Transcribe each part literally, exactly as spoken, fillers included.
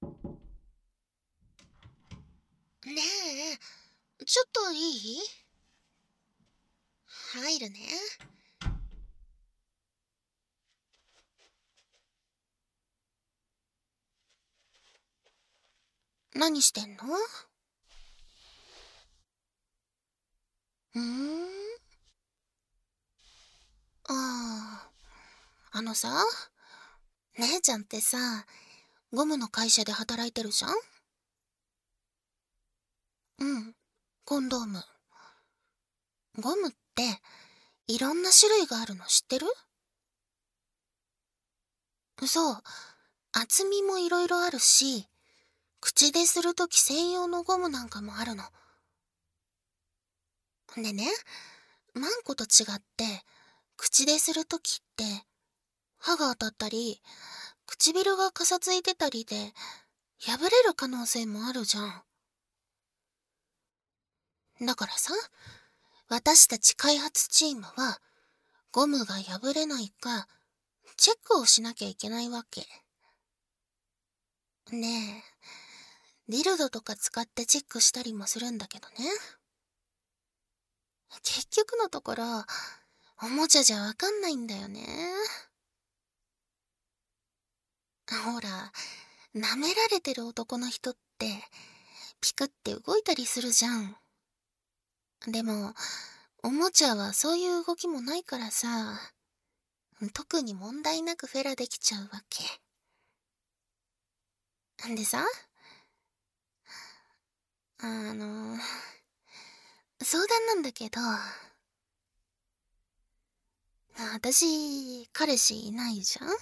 ねえ、ちょっといい？入るね。何してんの？うーん。ああ、あのさ、姉ちゃんってさ、ゴムの会社で働いてるじゃん？うん、コンドーム。ゴムって、いろんな種類があるの知ってる？そう、厚みもいろいろあるし、口でするとき専用のゴムなんかもあるの。でね、マンコと違って、口でするときって、歯が当たったり、唇がかさついてたりで、破れる可能性もあるじゃん。だからさ、私たち開発チームは、ゴムが破れないか、チェックをしなきゃいけないわけ。ねえ、ディルドとか使ってチェックしたりもするんだけどね。結局のところ、おもちゃじゃわかんないんだよね。ほら、舐められてる男の人って、ピクって動いたりするじゃん。でも、おもちゃはそういう動きもないからさ、特に問題なくフェラできちゃうわけ。んでさ、あの、相談なんだけど、私、彼氏いないじゃん？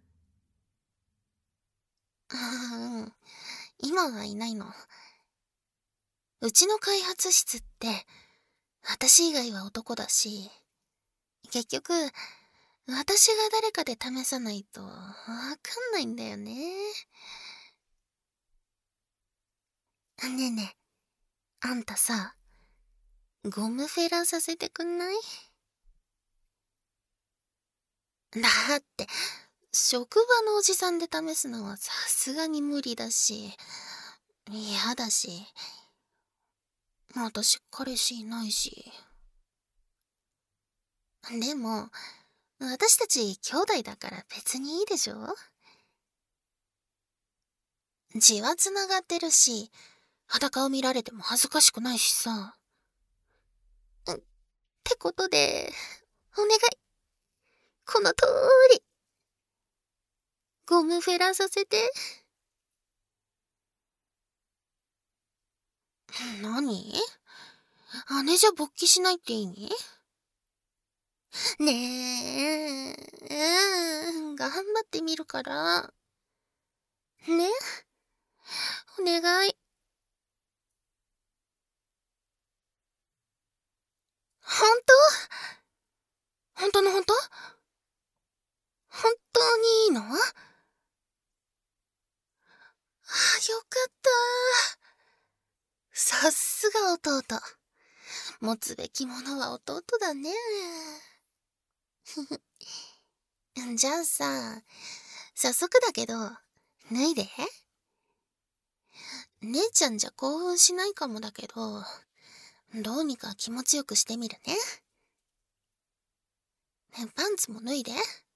うん、今はいないの。うちの開発室って、私以外は男だし、結局、私が誰かで試さないとわかんないんだよね。ねえねえ、あんたさ、ゴムフェラさせてくんない？だって、職場のおじさんで試すのはさすがに無理だし、嫌だし、私彼氏いないし。でも、私たち兄弟だから別にいいでしょ？血は繋がってるし、裸を見られても恥ずかしくないしさ。ってことで、お願い。この通り、ゴムフェラさせて。何？姉じゃ勃起しないって意味？ねえ、うん、頑張ってみるから。ね？お願い。ほんと？ほんとのほんと？本当にいいの？あ、よかった。さすが弟。持つべきものは弟だね。じゃあさ、早速だけど、脱いで。姉ちゃんじゃ興奮しないかもだけど、どうにか気持ちよくしてみるね。パンツも脱いで。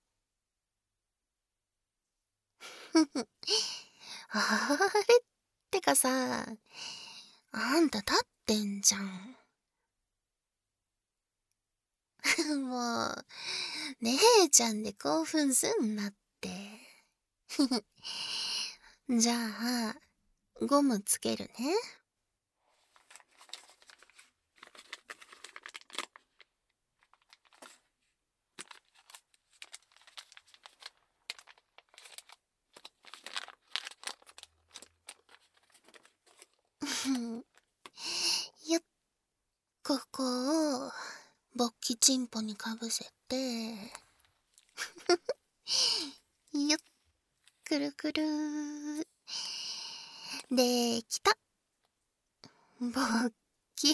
あれってかさ、あんた立ってんじゃん。もう、姉ちゃんで興奮すんなって。じゃあ、ゴムつけるね。よっ、ここを、勃起チンポにかぶせて、よっ、くるくるー。できた。勃起。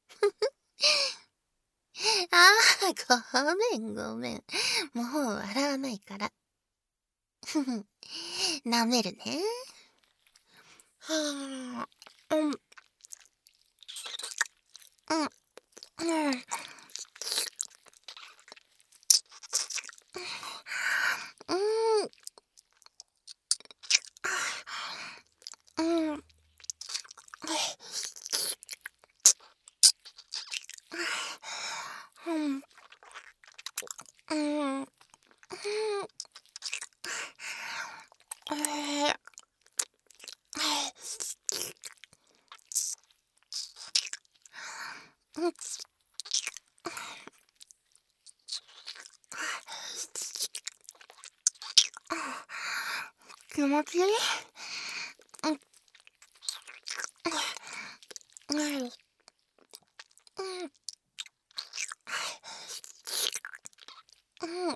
ああ、ごめんごめん。もう笑わないから。ふふ。舐めるね。 はあ、うん、うん、うん、うん、うん、うん、うん、うん、えー、うん、気持ちいい。うん、うん、うん、うん、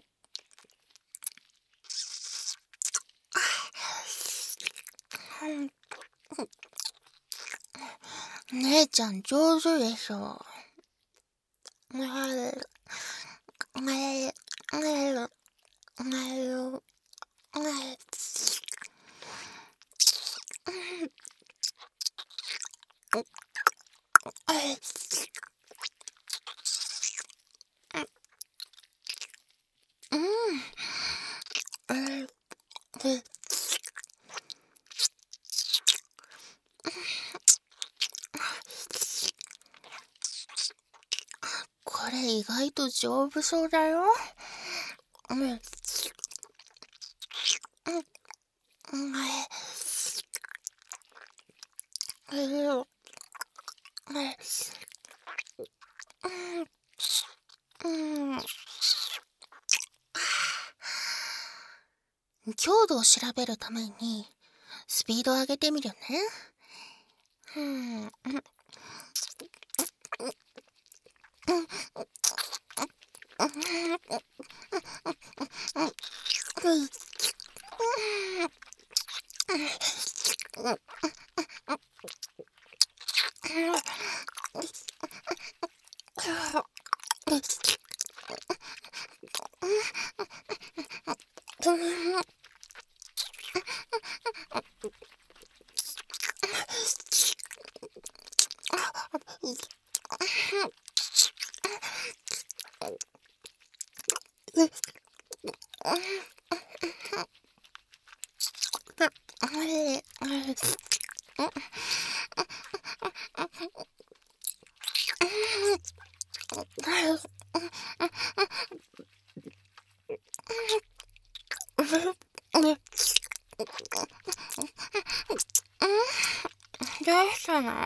姉ちゃん上手でしょ。ねえ、ねえ、ねえ、ねえ、うん、えー、これ意外と丈夫そうだよ。うん、うん、うん、えー、うん、うん、強度を調べるためにスピードを上げてみるね。うん、うん、どうしたの？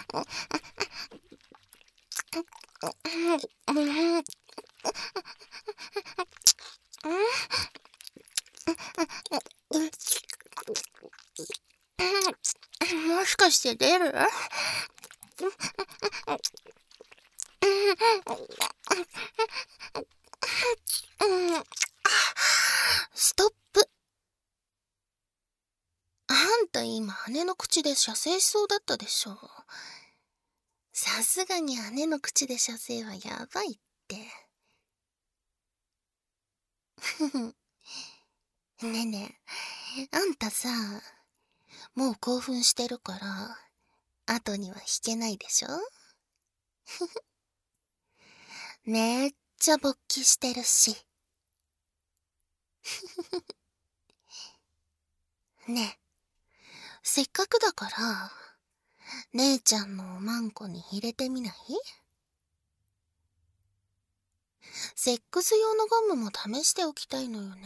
もしかして出る？ストップ。あんた今姉の口で射精しそうだったでしょ。さすがに姉の口で射精はやばいって。ねえねえ、あんたさ、もう興奮してるから、後には引けないでしょ？めっちゃ勃起してるし。ねえ、せっかくだから、姉ちゃんのおまんこに入れてみない？セックス用のゴムも試しておきたいのよね。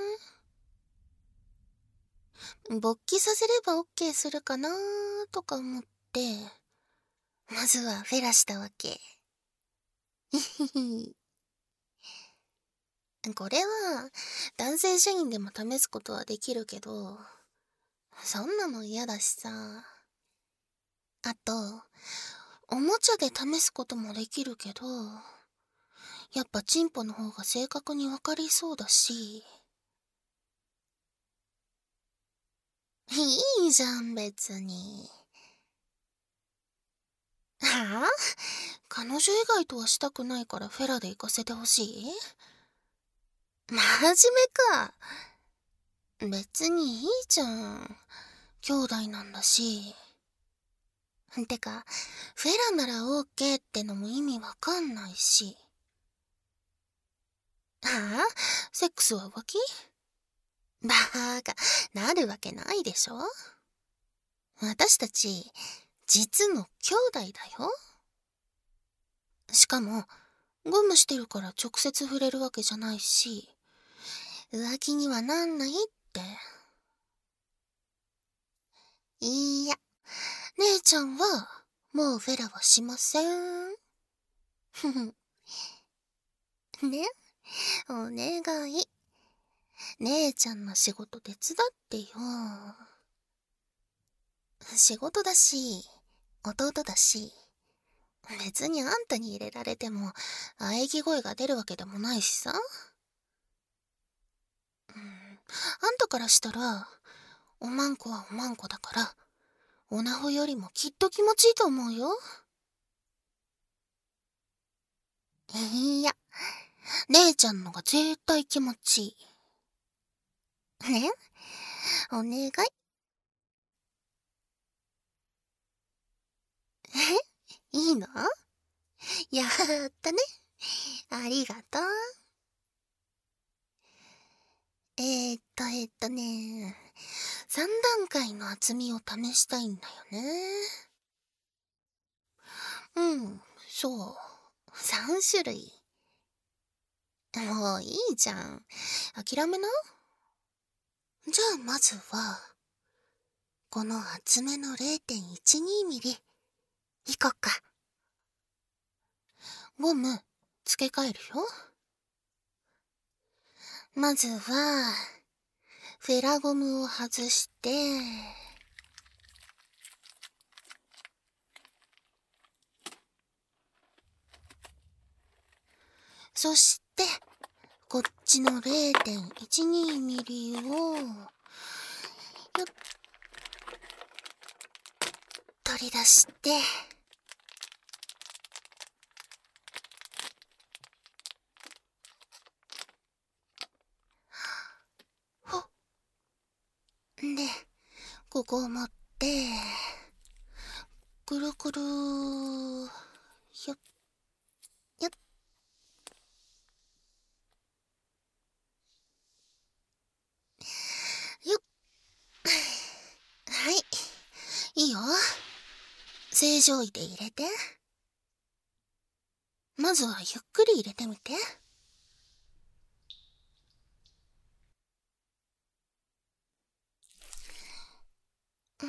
勃起させれば OK するかなーとか思って、まずはフェラしたわけ。これは、男性社員でも試すことはできるけど、そんなの嫌だしさ。あと、おもちゃで試すこともできるけど、やっぱチンポの方が正確にわかりそうだし。いいじゃん、別に。はぁ？彼女以外とはしたくないからフェラで行かせてほしい？真面目か。別にいいじゃん。 兄弟なんだし。てか、フェラならオーケーってのも意味わかんないし。はあ？セックスは浮気？バーカ、なるわけないでしょ。私たち、実の兄弟だよ。しかも、ゴムしてるから直接触れるわけじゃないし、浮気にはなんないって。いいや、姉ちゃんは、もうフェラはしません。ふふ。ね、お願い。姉ちゃんの仕事手伝ってよ。仕事だし、弟だし、別にあんたに入れられても、喘ぎ声が出るわけでもないしさ。うん、あんたからしたら、おまんこはおまんこだから、おなほよりもきっと気持ちいいと思うよ。いや、姉ちゃんのが絶対気持ちいい。ね？お願い。え？いいの？やったね。ありがとう。えーっと、えーっとね、三段階の厚みを試したいんだよね。うん、そう。三種類。もういいじゃん。諦めな。じゃあまずは、この厚めの れいてんいちにミリ、いこっか。ゴム、付け替えるよ。まずは、フェラゴムを外して、そして、こっちの れいてんいちにミリを、よっ、取り出して、ほっ。で、ここを持って、くるくるー、ひょっ、よっ。よっ。はい。いいよ。正常位で入れて。まずはゆっくり入れてみて。うん。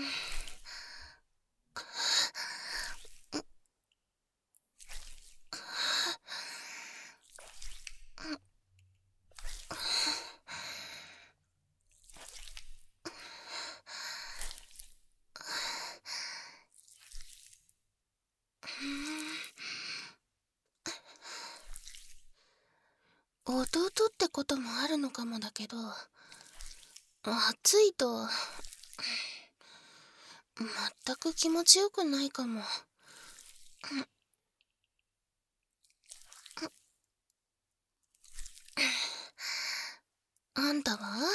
弟ってこともあるのかもだけど、暑いと、全く気持ちよくないかも。あんたは？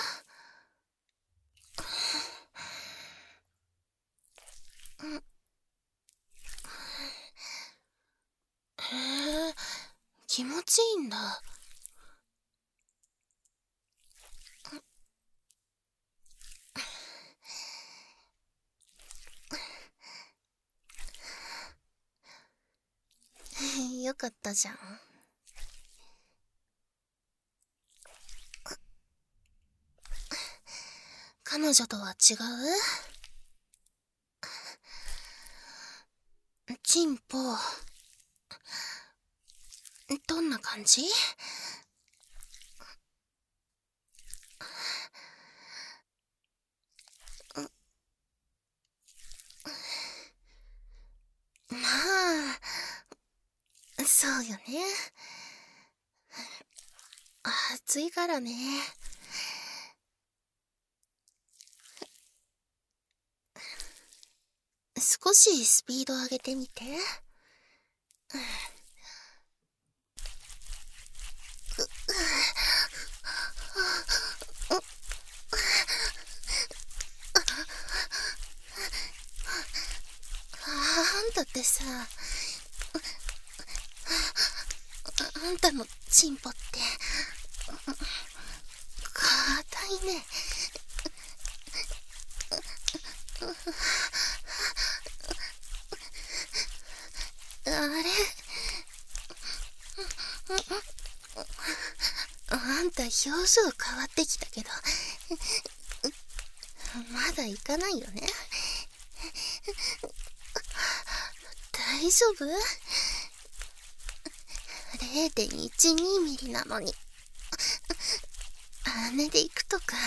へえ、気持ちいいんだ。よかったじゃん。彼女とは違う？チンポ、どんな感じ？まあ、そうよね。暑いからね。少しスピード上げてみて。 んたってさ、あんたのチンポって硬いね。あれ、あんた表情変わってきたけど、まだ行かないよね。大丈夫？ れいてんいちに ミリなのに姉で行くとか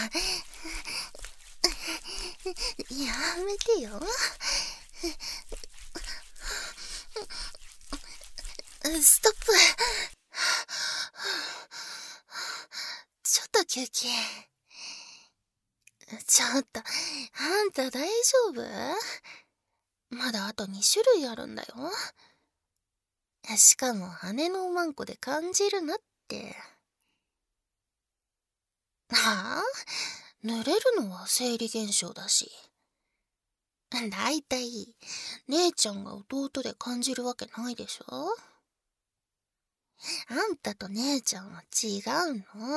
やめてよ。ストップ。ちょっと休憩。ちょっとあんた大丈夫？まだあとにしゅるいあるんだよ。しかも姉のおまんこで感じるなって。はあ？濡れるのは生理現象だし。だいたい姉ちゃんが弟で感じるわけないでしょ。あんたと姉ちゃんは違うの。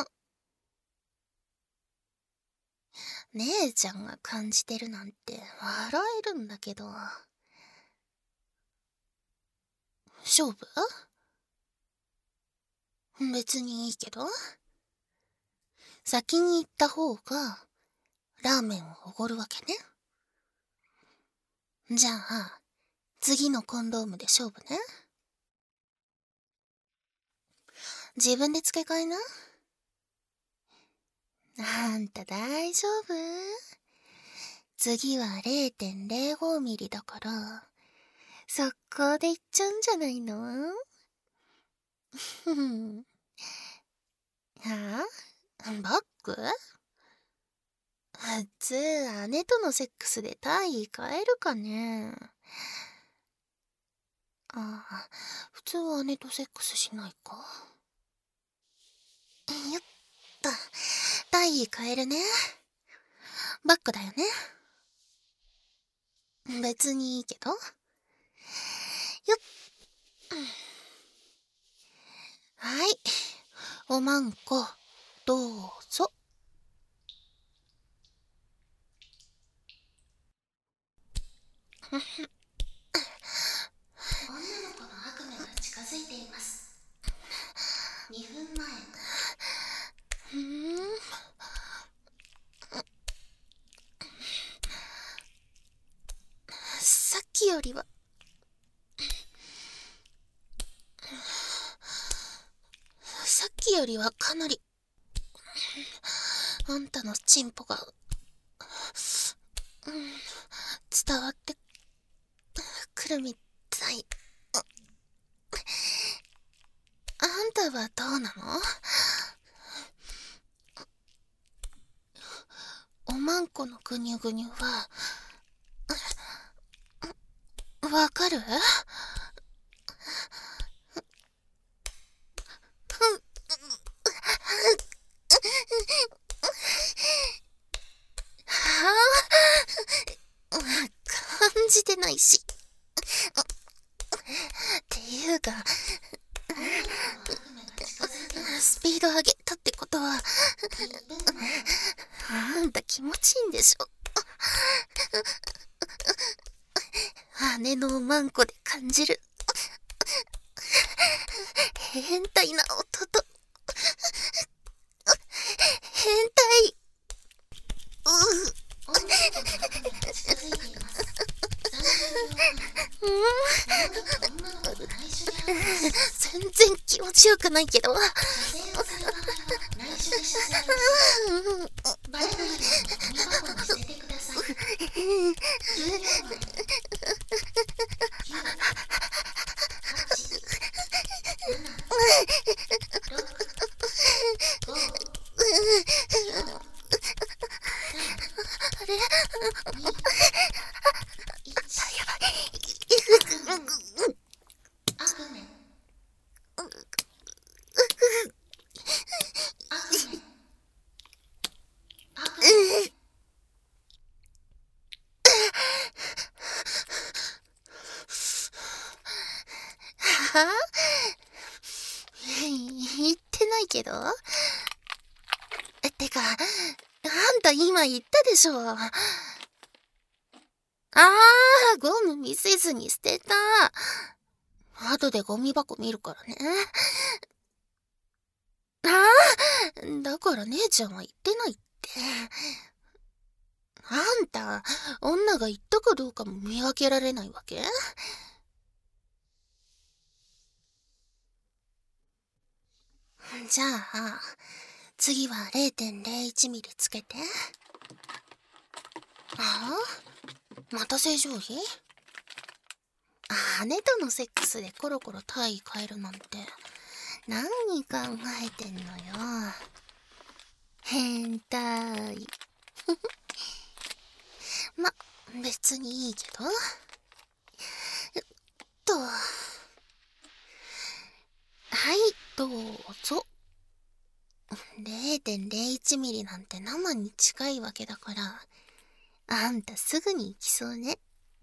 姉ちゃんが感じてるなんて笑えるんだけど。勝負？別にいいけど。先に行った方がラーメンをおごるわけね。じゃあ次のコンドームで勝負ね。自分で付け替えな。あんた大丈夫？次は れいてんれいご ミリだから速攻でいっちゃうんじゃないの？はあ？バック？普通姉とのセックスで体位変えるかね。ああ、普通は姉とセックスしないか。よっと、体位変えるね。バックだよね。別にいいけど。よっ。はい。おまんこ、どうぞ。女の子の悪夢が近づいています。にふんまえ。ふーん。さっきよりはさっきよりはかなりあんたのチンポが、うん、伝わってくるみたい。あんたはどうなの？おまんこのぐにゅぐにゅはわかる？はあ？感じてないし。っていうか、スピード上げたってことは、あんた気持ちいいんでしょ？姉のおまんこで感じる変態な音と、変態。うう全然気持ちよくないけど。あれ？やばい。 た今言ったでしょ。あー、ゴム見せずに捨てた。後でゴミ箱見るからね。あー、だから姉ちゃんは言ってないって。あんた、女が言ったかどうかも見分けられないわけ？じゃあ、次は れいてんれいいち ミリつけて。ああ、また正常位？姉とのセックスでコロコロ体位変えるなんて、何考えてんのよ。変態。ま、別にいいけど。えっと。はい、どうぞ。れいてんれいいち ミリなんて生に近いわけだから、あんたすぐに行きそうね。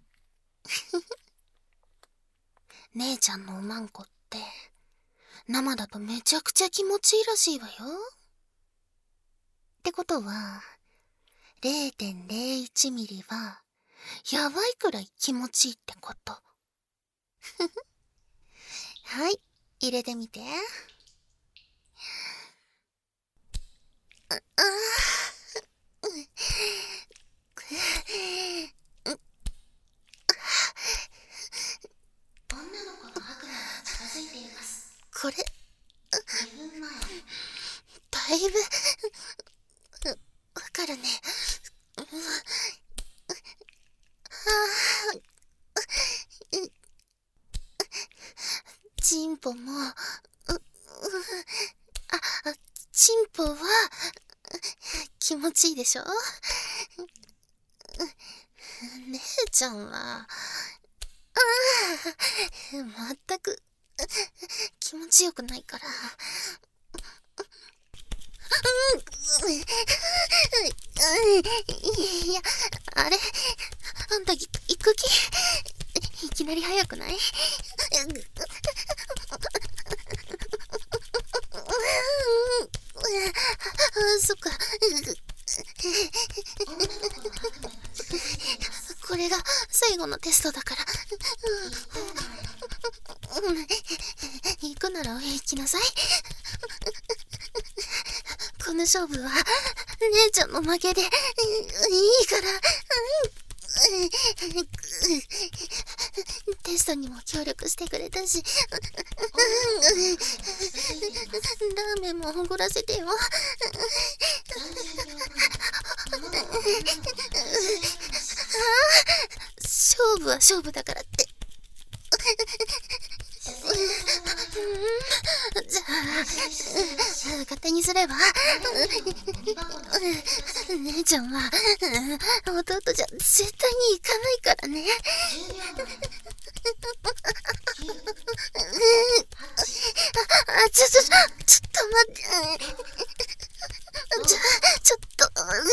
姉ちゃんのおまんこって、生だとめちゃくちゃ気持ちいいらしいわよ。ってことは、れいてんれいいち ミリは、やばいくらい気持ちいいってこと。はい、入れてみて。あ、あ女の子の悪魔が近づいています。これ、にふんまえ。だいぶ、わかるね。チンポも、う、う、あ、チンポは、気持ちいいでしょ？姉ちゃんは、ああ、まったく、気持ちよくないから。いや、あれ、あんた行く気？いきなり早くない？そっか。これが最後のテストだから。行くなら行きなさい。この勝負は姉ちゃんの負けでいいから。テストにも協力してくれたし、ラーメンもおごらせてよ。勝負は勝負だからって。じゃあ、勝手にすれば。姉ちゃんは弟じゃ絶対に行かないからね。あ、ちょ、ちょ、ちょっと待って。ちょ、ちょっと。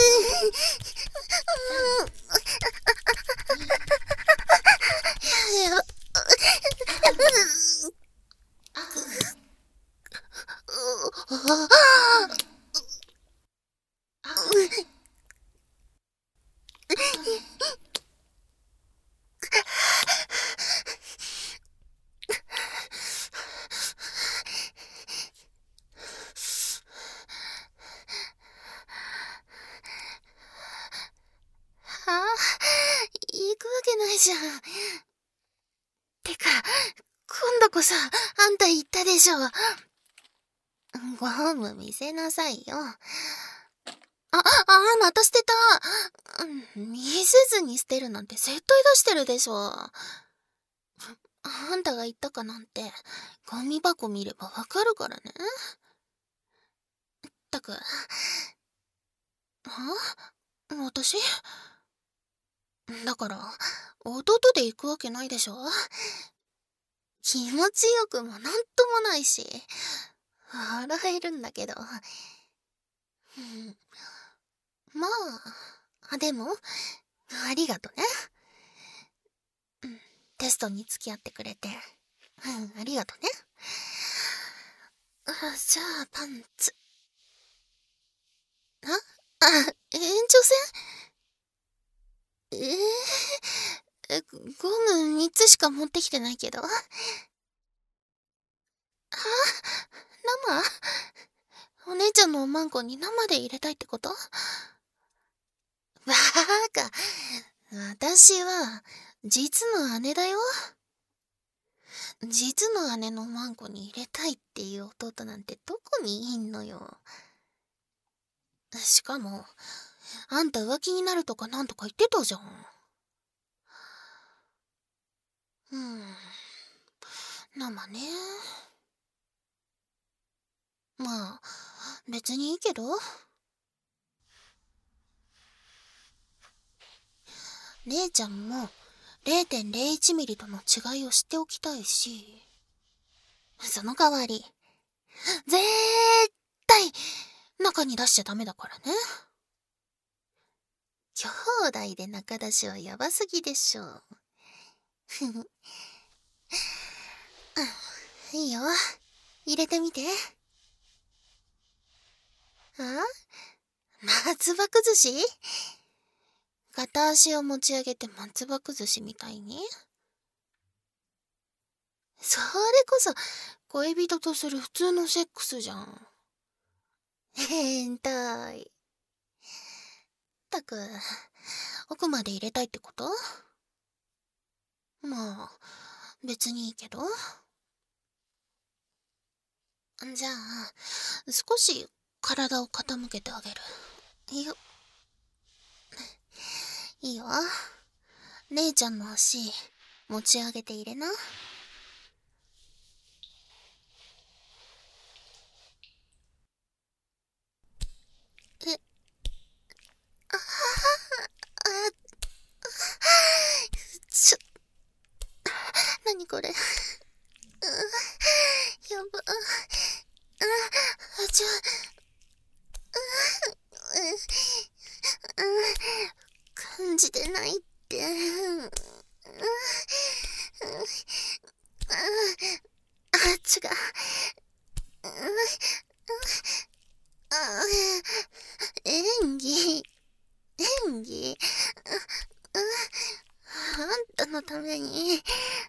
行くわけないじゃん。てか、今度こそあんた言ったでしょ。ゴム見せなさいよ。あ、あ、また捨てた。見せずに捨てるなんて絶対出してるでしょ。あんたが言ったかなんて、ゴミ箱見ればわかるからね。ったく。あ？私？だから、弟で行くわけないでしょ。気持ちよくもなんともないし、笑えるんだけど。うん、まあ、でも、ありがとね。うん、テストに付き合ってくれて。うん、ありがとね。あ、じゃあ、パンツ。あ、 あ、延長戦？えー、え、ゴムみっつしか持ってきてないけど。は？生？お姉ちゃんのおまんこに生で入れたいってこと？バカ。私は、実の姉だよ。実の姉のおまんこに入れたいっていう弟なんてどこにいんのよ。しかも、あんた浮気になるとかなんとか言ってたじゃん。うん。生ね。まあ、別にいいけど。姉ちゃんも れいてんれいいちミリとの違いを知っておきたいし、その代わり、ぜー対中に出しちゃダメだからね。兄弟で中出しはやばすぎでしょ。いいよ。入れてみて。あ？松葉崩し？片足を持ち上げて松葉崩しみたいに？それこそ恋人とする普通のセックスじゃん。変態。ったく、奥まで入れたいってこと？まあ、別にいいけど。じゃあ、少し体を傾けてあげる。いいよ。いいよ。姉ちゃんの足、持ち上げて入れな。え、ああ、ちょ、なにこれ。やば。あ、ちょ、感じてないって。あっちが。演技演技あんたのために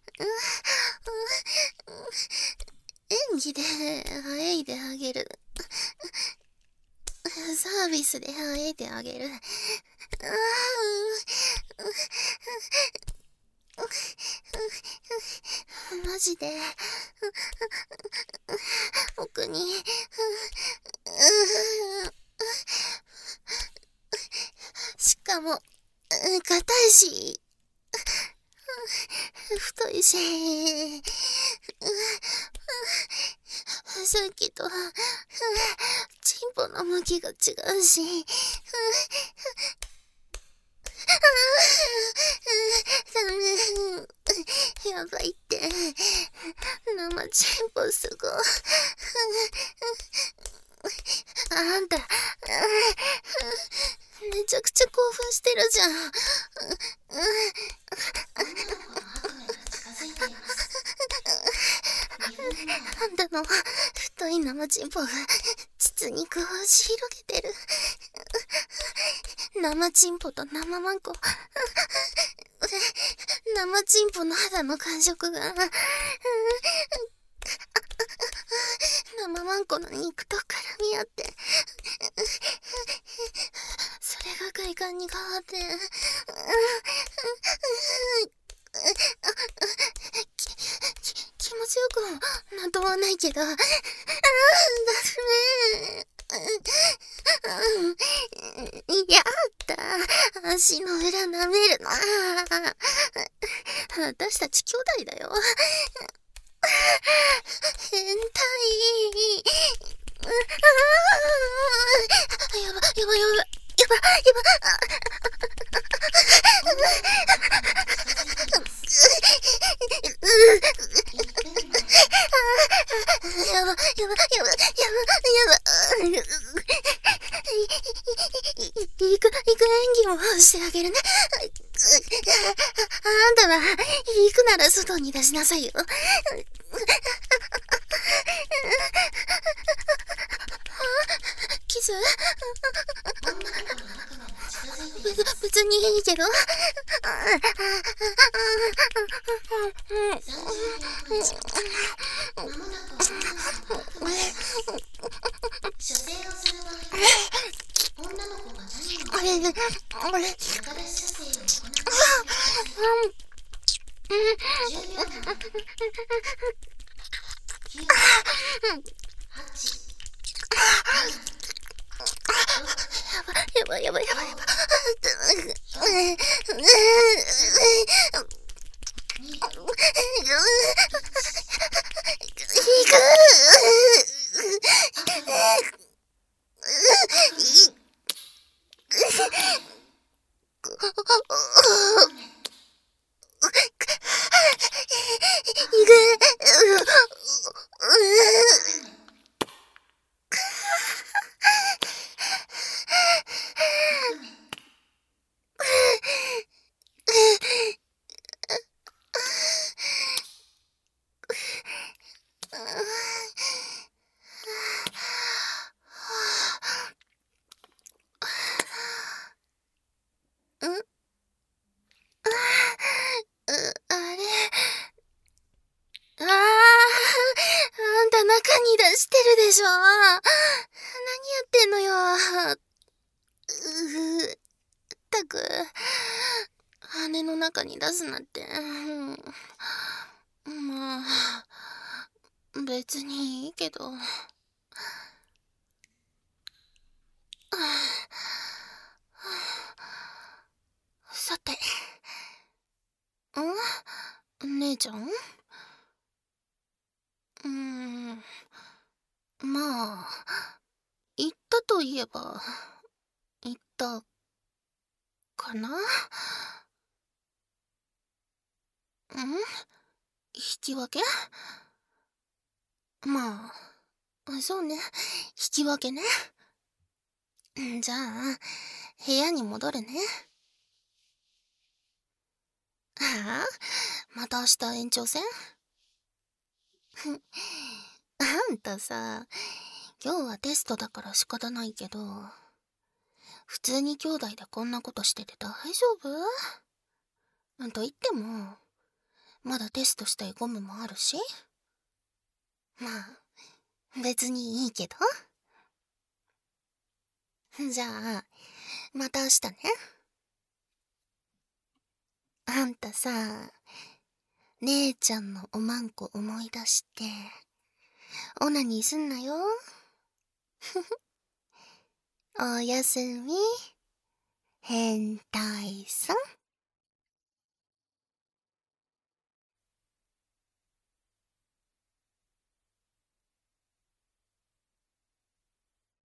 演技であえいであげる。サービスであえいであげる。マジで奥にしかも硬いし太いしさっきとチンポの向きが違うしダメやばいって生チンポすごいあんためちゃくちゃ興奮してるじゃん。あんたの太い生チンポが膣にこうし広げてる。生チンポと生マンコ生チンポの肌の感触が生マンコの肉と絡み合ってそれが快感に変わってきき気持ちよくなんともないけどああダメやった足の裏舐めるな私たち兄弟だよ変態やばやばやばやばやばやばやばやばやばやばいく、いく演技もしてあげるね。あんたは、行くなら外に出しなさいよ。気づす。別にいいけど。あれ、あれ。やばいやばいやばいやばい。してるでしょ。何やってんのよ。うーったく、羽の中に出すなんて。まあ、別にいいけど。さて。ん？姉ちゃん？うーん。まあ、言ったといえば、言ったかな？ん？引き分け？まあ、そうね。引き分けね。じゃあ、部屋に戻るね。はあ？また明日延長戦？あんたさ、今日はテストだから仕方ないけど、普通に兄弟でこんなことしてて大丈夫？と言っても、まだテストしたいゴムもあるし。まあ、別にいいけど。じゃあ、また明日ね。あんたさ、姉ちゃんのおまんこ思い出して、オナニーすんなよ。おやすみ、変態さん。